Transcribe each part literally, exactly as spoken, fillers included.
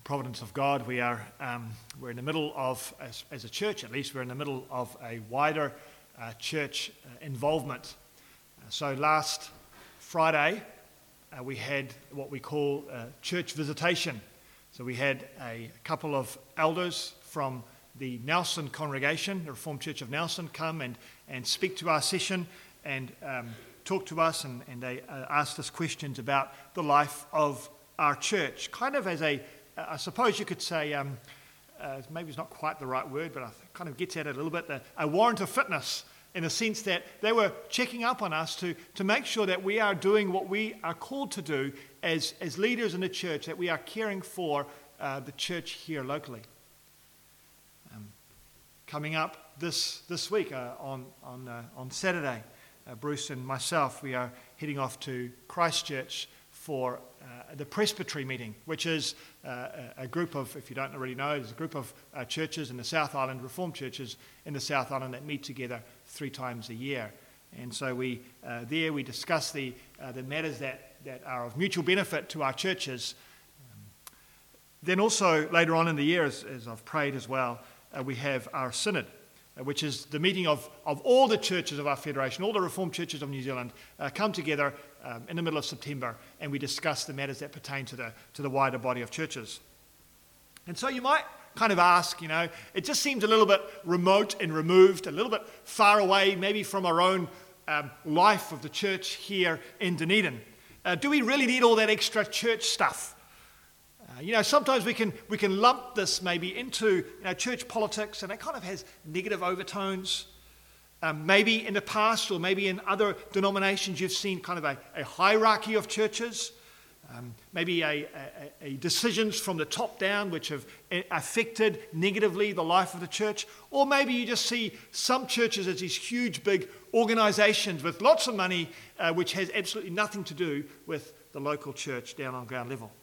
providence of God, we are um, we're in the middle of, as, as a church at least, we're in the middle of a wider uh, church uh, involvement. Uh, so last Friday, uh, we had what we call uh, church visitation. So we had a couple of elders from the Nelson congregation, the Reformed Church of Nelson, come and, and speak to our session and um, talk to us, and, and they uh, asked us questions about the life of our church, kind of as a I suppose you could say, um, uh, maybe it's not quite the right word, but it kind of gets at it a little bit, the, a warrant of fitness, in the sense that they were checking up on us to, to make sure that we are doing what we are called to do as, as leaders in the church, that we are caring for uh, the church here locally. Um, coming up this this week uh, on, on, uh, on Saturday, uh, Bruce and myself, we are heading off to Christchurch for uh, the Presbytery meeting, which is uh, a group of, if you don't already know, there's a group of uh, churches in the South Island, Reformed churches in the South Island that meet together three times a year. And so we uh, there we discuss the uh, the matters that, that are of mutual benefit to our churches. Um, then also later on in the year, as, as I've prayed as well, uh, we have our synod, uh, which is the meeting of, of all the churches of our federation, all the Reformed churches of New Zealand, uh, come together Um, in the middle of September, and we discuss the matters that pertain to the to the wider body of churches. And so you might kind of ask, you know, it just seems a little bit remote and removed, a little bit far away, maybe from our own um, life of the church here in Dunedin. Uh, do we really need all that extra church stuff? Uh, you know, sometimes we can we can lump this maybe into you know church politics, and it kind of has negative overtones. Um, maybe in the past, or maybe in other denominations, you've seen kind of a, a hierarchy of churches, um, maybe a, a, a decisions from the top down which have affected negatively the life of the church, or maybe you just see some churches as these huge, big organizations with lots of money, uh, which has absolutely nothing to do with the local church down on ground level.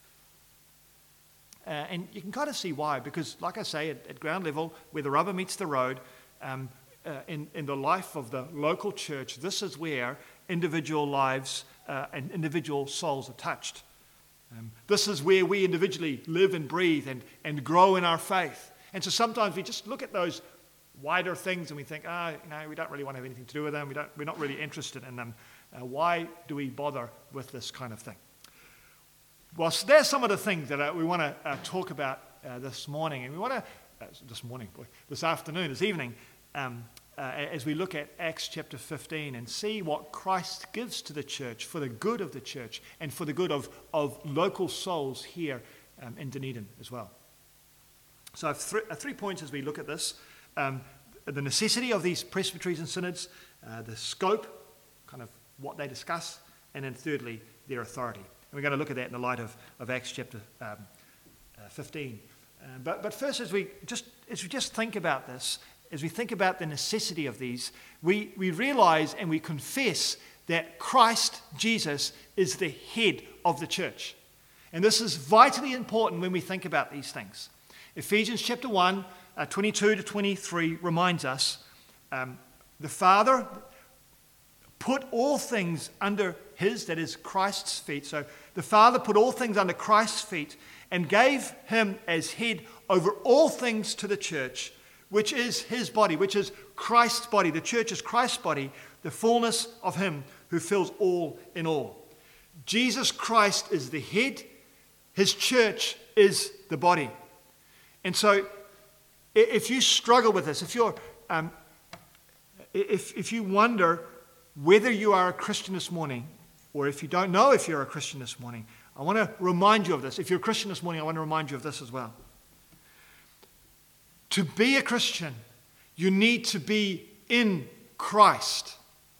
Uh, and you can kind of see why, because like I say, at, at ground level, where the rubber meets the road, um, Uh, in, in the life of the local church, this is where individual lives uh, and individual souls are touched. Um, this is where we individually live and breathe and, and grow in our faith. And so sometimes we just look at those wider things and we think, ah, oh, no, we don't really want to have anything to do with them. We don't, we're not really interested in them. Uh, why do we bother with this kind of thing? Well, so there's some of the things that uh, we want to uh, talk about uh, this morning. And we want to, uh, this morning, boy, this afternoon, this evening, Um, uh, as we look at Acts chapter fifteen and see what Christ gives to the church for the good of the church and for the good of, of local souls here um, in Dunedin as well. So I have th- uh, three points as we look at this. Um, the necessity of these presbyteries and synods, uh, the scope, kind of what they discuss, and then thirdly, their authority. And we're going to look at that in the light of, of Acts chapter um, uh, fifteen. Uh, but, but first, as we just as we just think about this, as we think about the necessity of these, we, we realize and we confess that Christ Jesus is the head of the church. And this is vitally important when we think about these things. Ephesians chapter one, uh, twenty-two to twenty-three reminds us, um, the Father put all things under his, that is Christ's feet. So the Father put all things under Christ's feet and gave him as head over all things to the church, which is his body, which is Christ's body. The church is Christ's body, the fullness of him who fills all in all. Jesus Christ is the head. His church is the body. And so if you struggle with this, if you're, um, if, if you wonder whether you are a Christian this morning, or if you don't know if you're a Christian this morning, I want to remind you of this. If you're a Christian this morning, I want to remind you of this as well. To be a Christian, you need to be in Christ.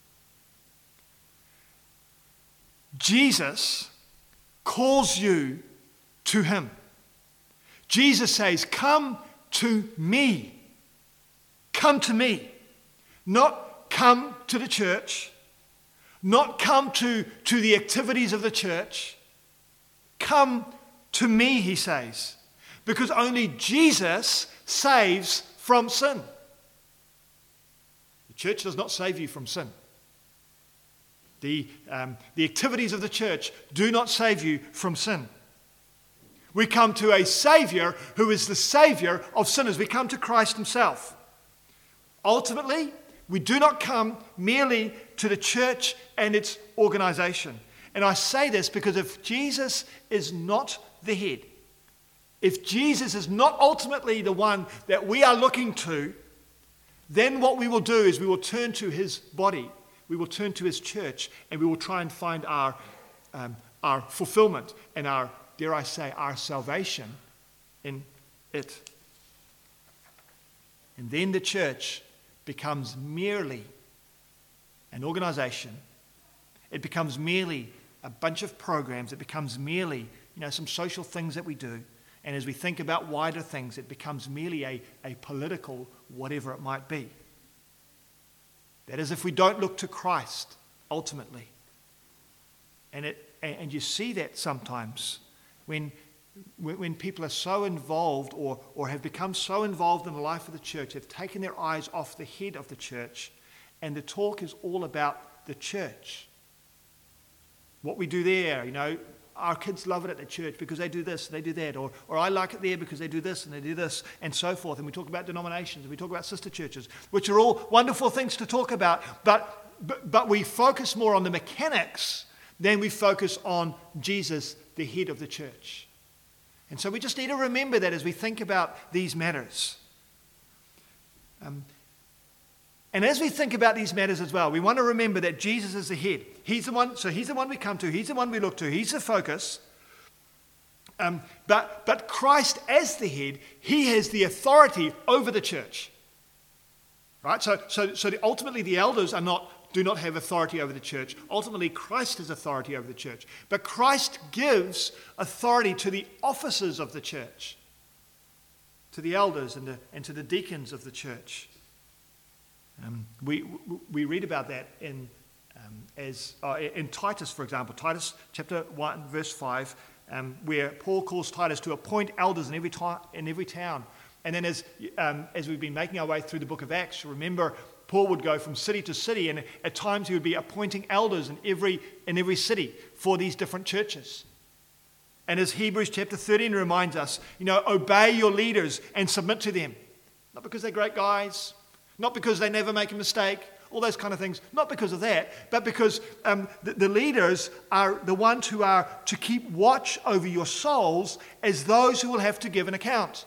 Jesus calls you to him. Jesus says, come to me. Come to me. Not come to the church. Not come to, to the activities of the church. Come to me, he says. Because only Jesus saves from sin. The church does not save you from sin. The, um, the activities of the church do not save you from sin. We come to a Savior who is the Savior of sinners. We come to Christ himself. Ultimately, we do not come merely to the church and its organization. And I say this because if Jesus is not the head, if Jesus is not ultimately the one that we are looking to, then what we will do is we will turn to his body, we will turn to his church, and we will try and find our, um, our fulfillment and our, dare I say, our salvation in it. And then the church becomes merely an organization. It becomes merely a bunch of programs. It becomes merely, you know, some social things that we do. And as we think about wider things, it becomes merely a, a political whatever it might be. That is, if we don't look to Christ, ultimately. And it and you see that sometimes when when people are so involved or, or have become so involved in the life of the church, they've taken their eyes off the head of the church, and the talk is all about the church. What we do there, you know, our kids love it at the church because they do this, they do that, or, or I like it there because they do this and they do this, and so forth. And we talk about denominations, and we talk about sister churches, which are all wonderful things to talk about, but, but, but we focus more on the mechanics than we focus on Jesus, the head of the church. And so we just need to remember that as we think about these matters. Um, and as we think about these matters as well, we want to remember that Jesus is the head. He's the one, so he's the one we come to. He's the one we look to. He's the focus. Um, but, but Christ as the head, he has the authority over the church. Right? So, so, so the, ultimately the elders are not do not have authority over the church. Ultimately, Christ has authority over the church. But Christ gives authority to the officers of the church, to the elders and, the, and to the deacons of the church. Um, we, we read about that in, um, as, uh, in Titus, for example, Titus chapter one, verse five, um, where Paul calls Titus to appoint elders in every, ta- in every town. And then as, um, as we've been making our way through the book of Acts, remember Paul would go from city to city, and at times he would be appointing elders in every, in every city for these different churches. And as Hebrews chapter thirteen reminds us, you know, obey your leaders and submit to them. Not because they're great guys, not because they never make a mistake, all those kind of things, not because of that, but because um, the, the leaders are the ones who are to keep watch over your souls as those who will have to give an account.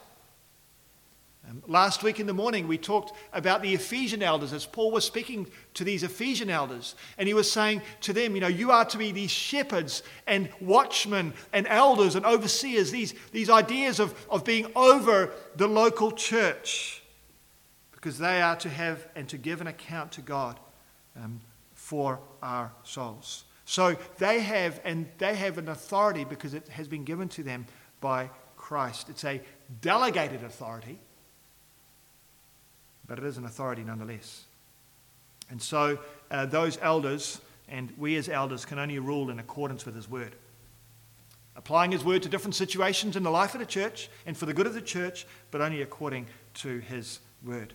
Um, last week in the morning, we talked about the Ephesian elders as Paul was speaking to these Ephesian elders. And he was saying to them, you know, you are to be these shepherds and watchmen and elders and overseers, these, these ideas of, of being over the local church, because they are to have and to give an account to God um, for our souls. So they have, and they have an authority because it has been given to them by Christ. It's a delegated authority, but it is an authority nonetheless. And so uh, those elders, and we as elders, can only rule in accordance with his word. Applying his word to different situations in the life of the church and for the good of the church, but only according to his word.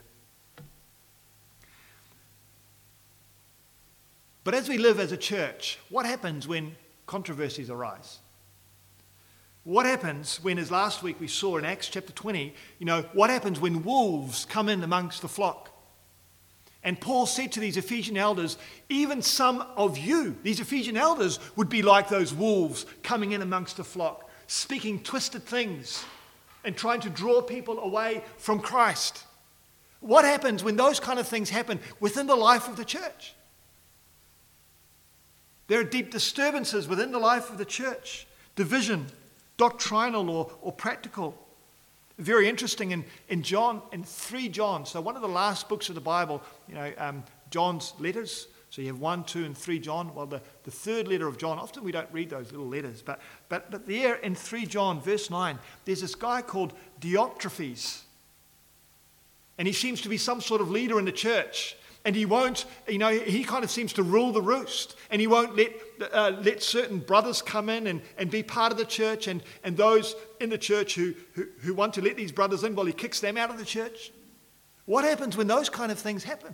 But as we live as a church, what happens when controversies arise? What happens when, as last week we saw in Acts chapter twenty, you know, what happens when wolves come in amongst the flock? And Paul said to these Ephesian elders, even some of you, these Ephesian elders, would be like those wolves coming in amongst the flock, speaking twisted things and trying to draw people away from Christ. What happens when those kind of things happen within the life of the church? There are deep disturbances within the life of the church, division, doctrinal or, or practical. Very interesting in, in John, in three John, so one of the last books of the Bible, you know, um, John's letters. So you have one, two, and three John. Well, the, the third letter of John, often we don't read those little letters, but, but, but there in three John, verse nine, there's this guy called Diotrephes. And he seems to be some sort of leader in the church. And he won't, you know, he kind of seems to rule the roost. And he won't let uh, let certain brothers come in and, and be part of the church. And, and those in the church who, who, who want to let these brothers in, well, he kicks them out of the church. What happens when those kind of things happen?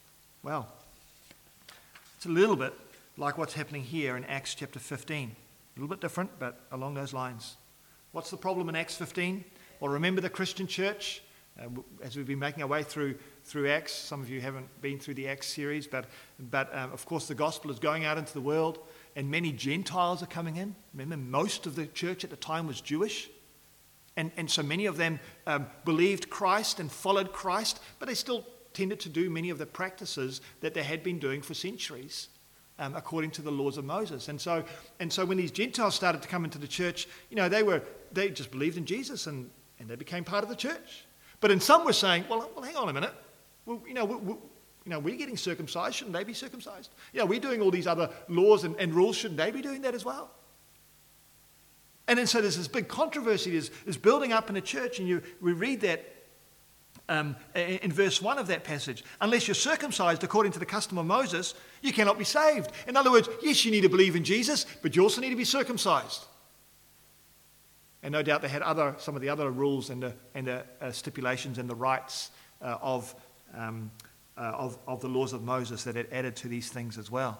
Well, it's a little bit like what's happening here in Acts chapter fifteen. A little bit different, but along those lines. What's the problem in Acts fifteen? Well, remember the Christian church, uh, as we've been making our way through through Acts. Some of you haven't been through the Acts series, but but um, of course the gospel is going out into the world, and many Gentiles are coming in. Remember, most of the church at the time was Jewish, and and so many of them um, believed Christ and followed Christ, but they still tended to do many of the practices that they had been doing for centuries. Um, according to the laws of Moses. And so and so when these Gentiles started to come into the church, you know, they were they just believed in Jesus and, and they became part of the church. But in some were saying, well, well hang on a minute. Well, you know, we, we, you know, we're getting circumcised. Shouldn't they be circumcised? You know, we're doing all these other laws and, and rules. Shouldn't they be doing that as well? And then so there's this big controversy is, is building up in the church, and you we read that Um, in verse one of that passage. Unless you're circumcised according to the custom of Moses, you cannot be saved. In other words, yes, you need to believe in Jesus, but you also need to be circumcised. And no doubt they had other some of the other rules and the, and the uh, stipulations and the rights uh, of, um, uh, of, of the laws of Moses that had added to these things as well.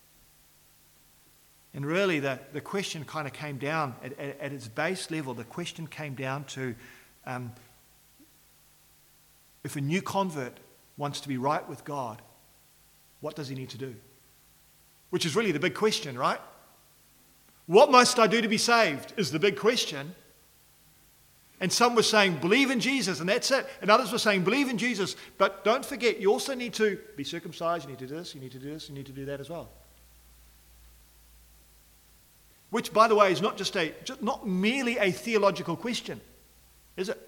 And really the, the question kind of came down, at, at, at its base level, the question came down to um, if a new convert wants to be right with God, what does he need to do? Which is really the big question, right? What must I do to be saved is the big question. And some were saying, believe in Jesus, and that's it. And others were saying, believe in Jesus, but don't forget, you also need to be circumcised, you need to do this, you need to do this, you need to do that as well. Which, by the way, is not just a, just not merely a theological question, is it?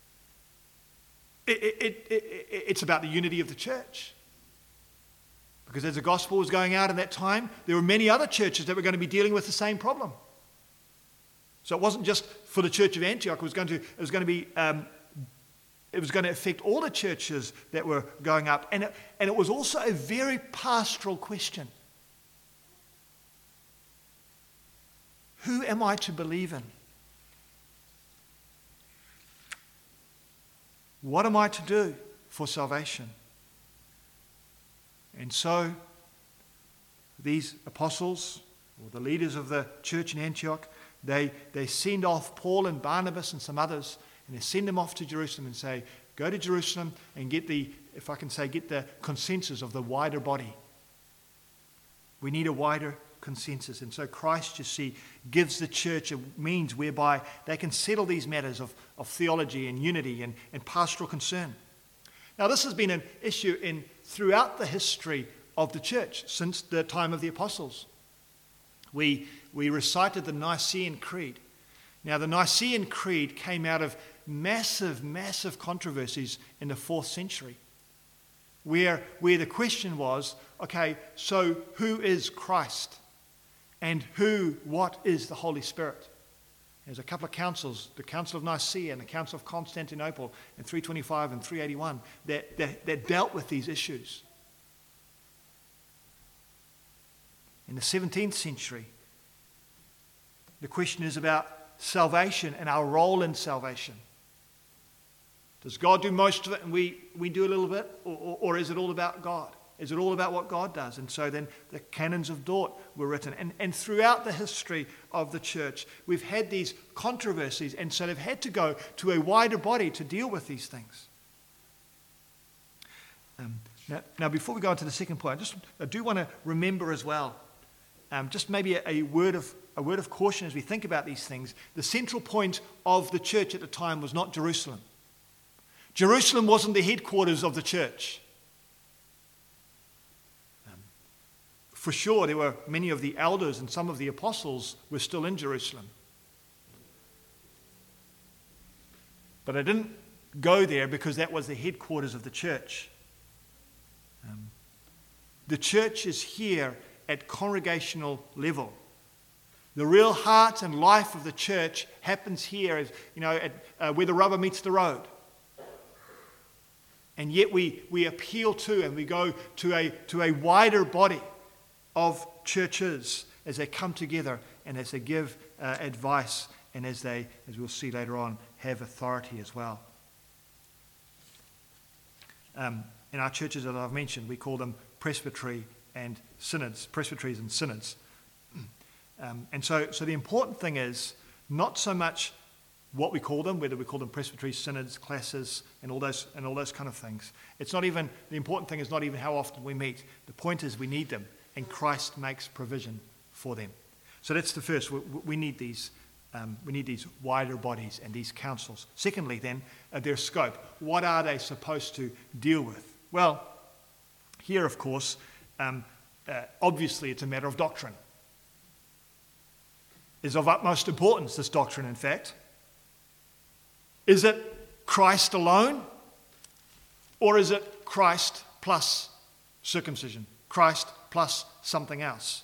It, it, it, it, it's about the unity of the church. Because as the gospel was going out in that time, there were many other churches that were going to be dealing with the same problem. So it wasn't just for the church of Antioch. It was going to, it was going to be, um, it was going to affect all the churches that were going up. And it, and it was also a very pastoral question. Who am I to believe in? What am I to do for salvation? And so these apostles, or the leaders of the church in Antioch, they, they send off Paul and Barnabas and some others, and they send them off to Jerusalem and say, go to Jerusalem and get the, if I can say, get the consensus of the wider body. We need a wider consensus. And so Christ, you see, gives the church a means whereby they can settle these matters of, of theology and unity and, and pastoral concern. Now, this has been an issue in throughout the history of the church since the time of the apostles. We, we recited the Nicene Creed. Now, the Nicene Creed came out of massive, massive controversies in the fourth century, where, where the question was, okay, so who is Christ? And who, what is the Holy Spirit? There's a couple of councils, the Council of Nicaea and the Council of Constantinople in three twenty-five and three eighty-one, that, that, that dealt with these issues. In the seventeenth century, the question is about salvation and our role in salvation. Does God do most of it and we, we do a little bit? Or, or, or is it all about God? Is it all about what God does? And so then the canons of Dort were written. And, and throughout the history of the church, we've had these controversies, and so they've had to go to a wider body to deal with these things. Um, now, now, before we go on to the second point, I just I do want to remember as well, um, just maybe a, a word of a word of caution as we think about these things. The central point of the church at the time was not Jerusalem. Jerusalem wasn't the headquarters of the church. For sure, there were many of the elders and some of the apostles were still in Jerusalem. But I didn't go there because that was the headquarters of the church. Um, the church is here at congregational level. The real heart and life of the church happens here, as, you know, at, uh, where the rubber meets the road. And yet we, we appeal to and we go to a, to a wider body of churches as they come together and as they give uh, advice and as they, as we'll see later on, have authority as well. Um, in our churches that I've mentioned, we call them presbytery and synods, presbyteries and synods. Um, and so, so the important thing is not so much what we call them, whether we call them presbyteries, synods, classes, and all those and all those kind of things. It's not even, the important thing is not even how often we meet. The point is we need them, and Christ makes provision for them. So that's the first. We, we need these. Um, we need these wider bodies and these councils. Secondly, then, uh, their scope. What are they supposed to deal with? Well, here, of course, um, uh, obviously it's a matter of doctrine. It's of utmost importance, this doctrine, in fact. Is it Christ alone? Or is it Christ plus circumcision? Christ plus something else?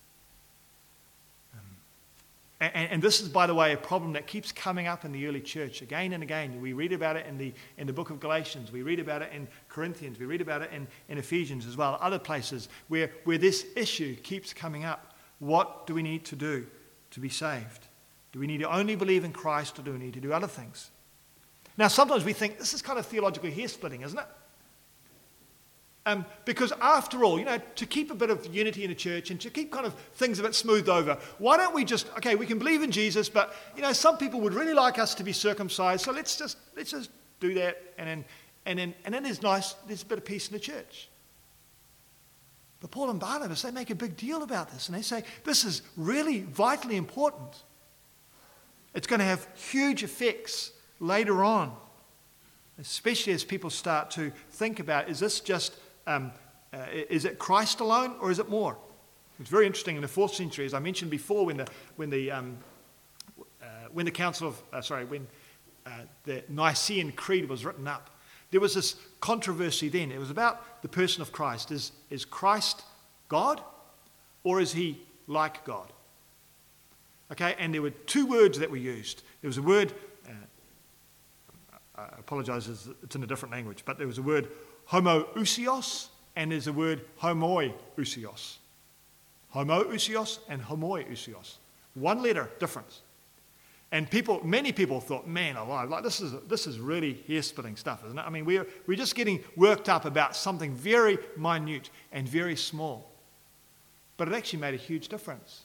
And, and this is, by the way, a problem that keeps coming up in the early church again and again. We read about it in the in the book of Galatians. We read about it in Corinthians. We read about it in, in Ephesians as well, other places where, where this issue keeps coming up. What do we need to do to be saved? Do we need to only believe in Christ, or do we need to do other things? Now, sometimes we think this is kind of theological hair-splitting, isn't it? Um, because after all, you know, to keep a bit of unity in the church and to keep kind of things a bit smoothed over, why don't we just, okay, we can believe in Jesus, but, you know, some people would really like us to be circumcised, so let's just let's just do that, and then and then and then there's nice, there's a bit of peace in the church. But Paul and Barnabas, they make a big deal about this, and they say this is really vitally important. It's going to have huge effects later on, especially as people start to think about, is this just Um, uh, is it Christ alone, or is it more? It's very interesting in the fourth century, as I mentioned before, when the when the um, uh, when the council of uh, sorry when uh, the Nicene Creed was written up, there was this controversy. Then it was about the person of Christ. Is is Christ God, or is he like God? Okay, and there were two words that were used. There was a word. Uh, I apologize, it's in a different language, but there was a word homoousios, and there's a word homoiousios. Homoousios and homoiousios. One letter difference. And people, many people thought, man alive, like this is this is really hair-splitting stuff, isn't it? I mean, we're we're just getting worked up about something very minute and very small. But it actually made a huge difference.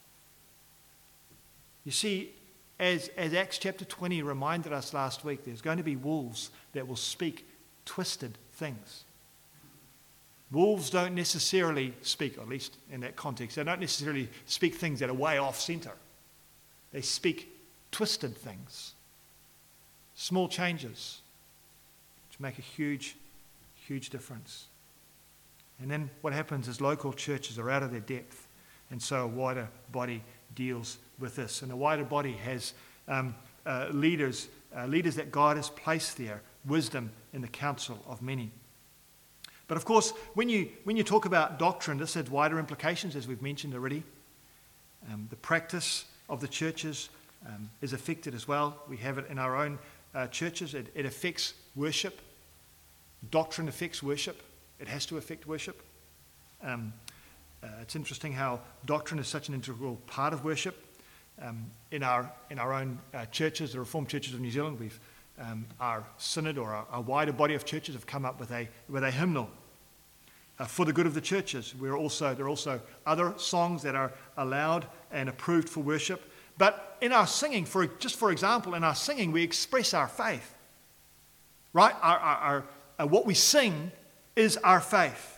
You see, as, as Acts chapter twenty reminded us last week, there's going to be wolves that will speak twisted things. Wolves don't necessarily speak, or at least in that context, they don't necessarily speak things that are way off center. They speak twisted things. Small changes which make a huge, huge difference. And then what happens is local churches are out of their depth, and so a wider body deals with this. And the wider body has um, uh, leaders, uh, leaders that God has placed there, wisdom in the counsel of many. But of course, when you when you talk about doctrine, this has wider implications, as we've mentioned already. Um, the practice of the churches um, is affected as well. We have it in our own uh, churches. It, it affects worship. Doctrine affects worship. It has to affect worship. Um, uh, it's interesting how doctrine is such an integral part of worship. Um, in our in our own uh, churches, the Reformed churches of New Zealand, we've Um, our synod or our, our wider body of churches have come up with a with a hymnal uh, for the good of the churches. We're also there are also other songs that are allowed and approved for worship. But in our singing, for just for example, in our singing, we express our faith. Right? Our, our, our uh, what we sing is our faith,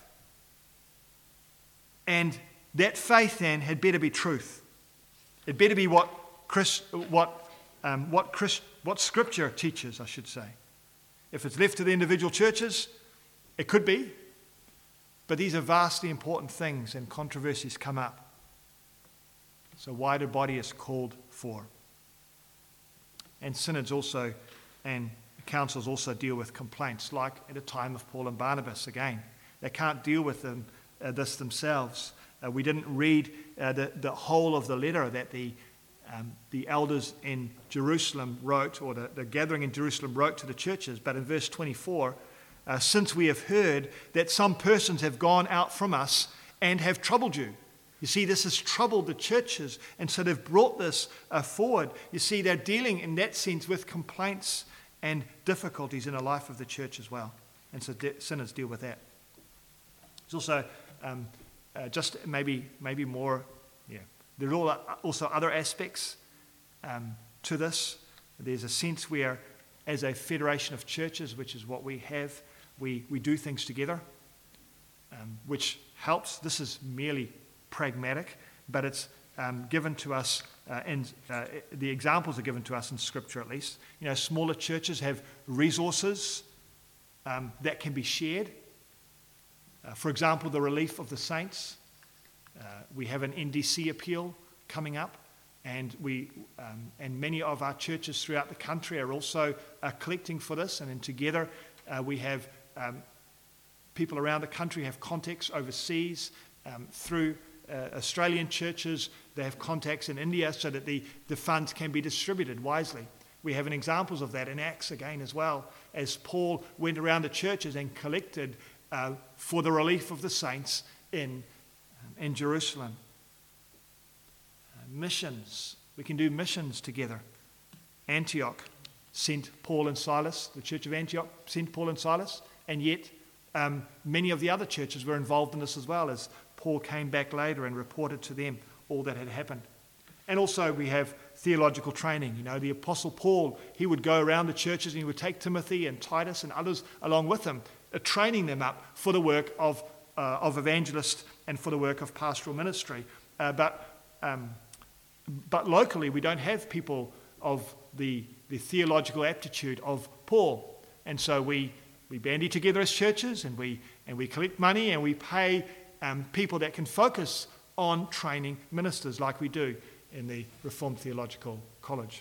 and that faith then had better be truth. It better be what Chris what um, what Chris. What Scripture teaches, I should say. If it's left to the individual churches, it could be. But these are vastly important things, and controversies come up. So a wider body is called for. And synods also, and councils also deal with complaints, like at a time of Paul and Barnabas again. They can't deal with them, uh, this themselves. Uh, we didn't read uh, the, the whole of the letter that the Um, the elders in Jerusalem wrote, or the, the gathering in Jerusalem wrote to the churches. But in verse twenty-four, uh, since we have heard that some persons have gone out from us and have troubled you. You see, this has troubled the churches, and so they've brought this uh, forward. You see, they're dealing in that sense with complaints and difficulties in the life of the church as well. And so de- sinners deal with that. There's also um, uh, just maybe maybe more, yeah, there are also other aspects um, to this. There's a sense where, as a federation of churches, which is what we have, we, we do things together, um, which helps. This is merely pragmatic, but it's um, given to us, uh, and uh, the examples are given to us in Scripture at least. You know, smaller churches have resources um, that can be shared. Uh, for example, the relief of the saints. Uh, we have an N D C appeal coming up. And we um, and many of our churches throughout the country are also uh, collecting for this. And then together uh, we have um, people around the country have contacts overseas um, through uh, Australian churches. They have contacts in India so that the, the funds can be distributed wisely. We have an examples of that in Acts again as well, as Paul went around the churches and collected uh, for the relief of the saints in, in Jerusalem. Missions. We can do missions together. Antioch sent Paul and Silas. The church of Antioch sent Paul and Silas. And yet um, many of the other churches were involved in this as well, as Paul came back later and reported to them all that had happened. And also we have theological training. You know, the Apostle Paul, he would go around the churches and he would take Timothy and Titus and others along with him, uh, training them up for the work of, uh, of evangelist and for the work of pastoral ministry. Uh, but... Um, But locally, we don't have people of the, the theological aptitude of Paul. And so we, we bandy together as churches and we, and we collect money and we pay um, people that can focus on training ministers like we do in the Reformed Theological College.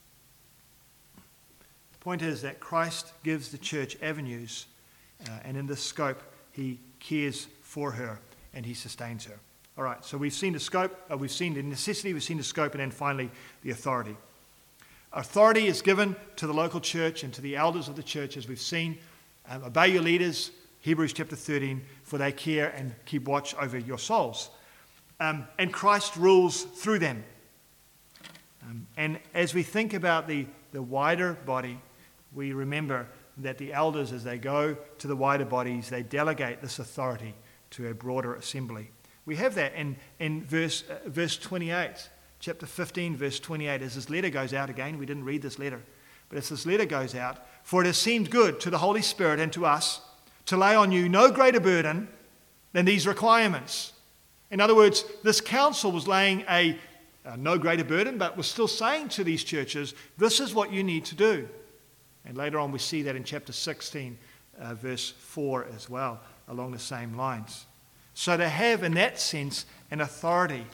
The point is that Christ gives the church avenues, uh, and in this scope, he cares for her and he sustains her. All right, so we've seen the scope, uh, we've seen the necessity, we've seen the scope, and then finally the authority. Authority is given to the local church and to the elders of the church, as we've seen. Um, obey your leaders, Hebrews chapter thirteen, for they care and keep watch over your souls. Um, and Christ rules through them. Um, and as we think about the, the wider body, we remember that the elders, as they go to the wider bodies, they delegate this authority to a broader assembly. We have that in, in verse, uh, verse twenty-eight, chapter fifteen, verse twenty-eight, as this letter goes out again. We didn't read this letter, but as this letter goes out, for it has seemed good to the Holy Spirit and to us to lay on you no greater burden than these requirements. In other words, this council was laying a, a no greater burden, but was still saying to these churches, this is what you need to do. And later on we see that in chapter sixteen, uh, verse four as well, along the same lines. So to have, in that sense, an authority.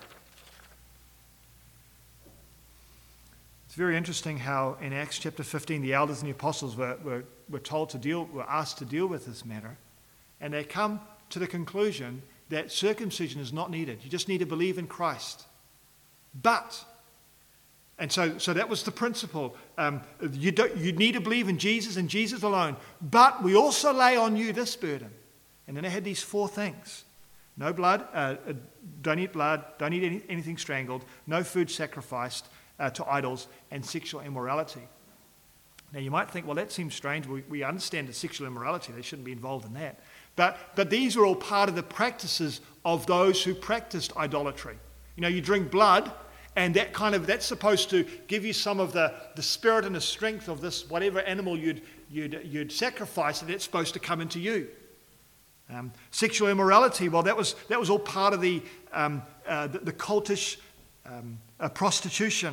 It's very interesting how in Acts chapter fifteen, the elders and the apostles were, were, were told to deal, were asked to deal with this matter. And they come to the conclusion that circumcision is not needed. You just need to believe in Christ. But, and so, so that was the principle. Um, you, don't, you need to believe in Jesus and Jesus alone. But we also lay on you this burden. And then they had these four things. No blood, uh, don't eat blood, don't eat any, anything strangled, no food sacrificed uh, to idols, and sexual immorality. Now you might think, well, that seems strange. We, we understand that sexual immorality, they shouldn't be involved in that. But, but these are all part of the practices of those who practiced idolatry. You know, you drink blood, and that kind of, that's supposed to give you some of the, the spirit and the strength of this, whatever animal you'd, you'd, you'd sacrifice, and it's supposed to come into you. Um, sexual immorality, well, that was that was all part of the um, uh, the, the cultish um, uh, prostitution.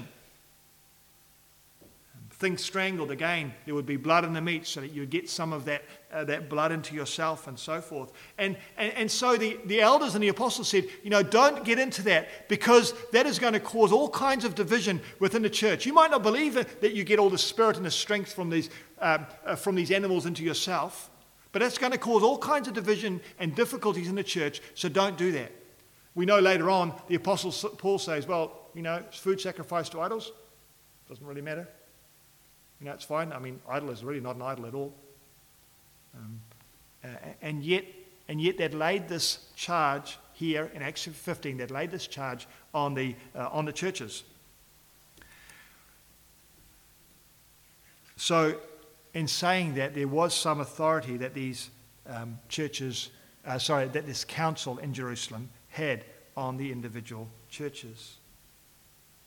Things strangled, again, there would be blood in the meat so that you would get some of that uh, that blood into yourself and so forth. And and, and so the, the elders and the apostles said, you know, don't get into that because that is going to cause all kinds of division within the church. You might not believe that, that you get all the spirit and the strength from these um, uh, from these animals into yourself. But that's going to cause all kinds of division and difficulties in the church, so don't do that. We know later on, the Apostle Paul says, well, you know, food sacrificed to idols, doesn't really matter. You know, it's fine. I mean, idol is really not an idol at all. Um, uh, and yet, and yet that laid this charge here in Acts fifteen, that laid this charge on the, uh, on the churches. So, in saying that, there was some authority that these um, churches, uh, sorry, that this council in Jerusalem had on the individual churches.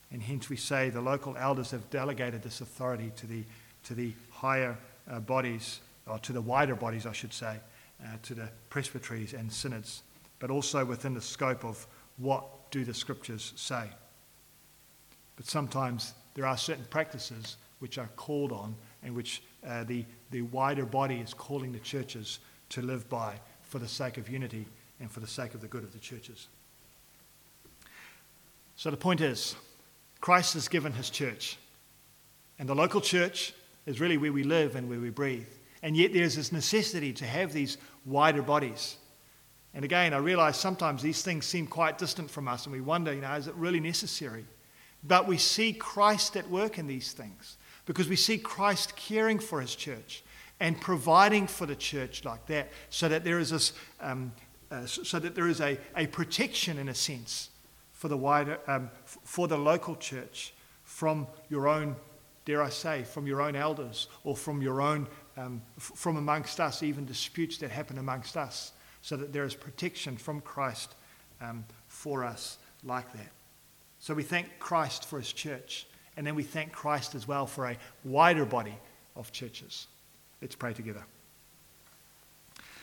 And hence we say the local elders have delegated this authority to the, to the higher uh, bodies, or to the wider bodies, I should say, uh, to the presbyteries and synods, but also within the scope of what do the scriptures say. But sometimes there are certain practices which are called on and which uh, the, the wider body is calling the churches to live by for the sake of unity and for the sake of the good of the churches. So the point is, Christ has given his church, and the local church is really where we live and where we breathe. And yet there's this necessity to have these wider bodies. And again, I realize sometimes these things seem quite distant from us, and we wonder, you know, is it really necessary? But we see Christ at work in these things, because we see Christ caring for his church and providing for the church like that, so that there is this, um, uh, so that there is a, a protection in a sense for the wider, um, f- for the local church from your own, dare I say, from your own elders, or from your own, um, f- from amongst us, even disputes that happen amongst us, so that there is protection from Christ um, for us like that. So we thank Christ for his church, and then we thank Christ as well for a wider body of churches. Let's pray together.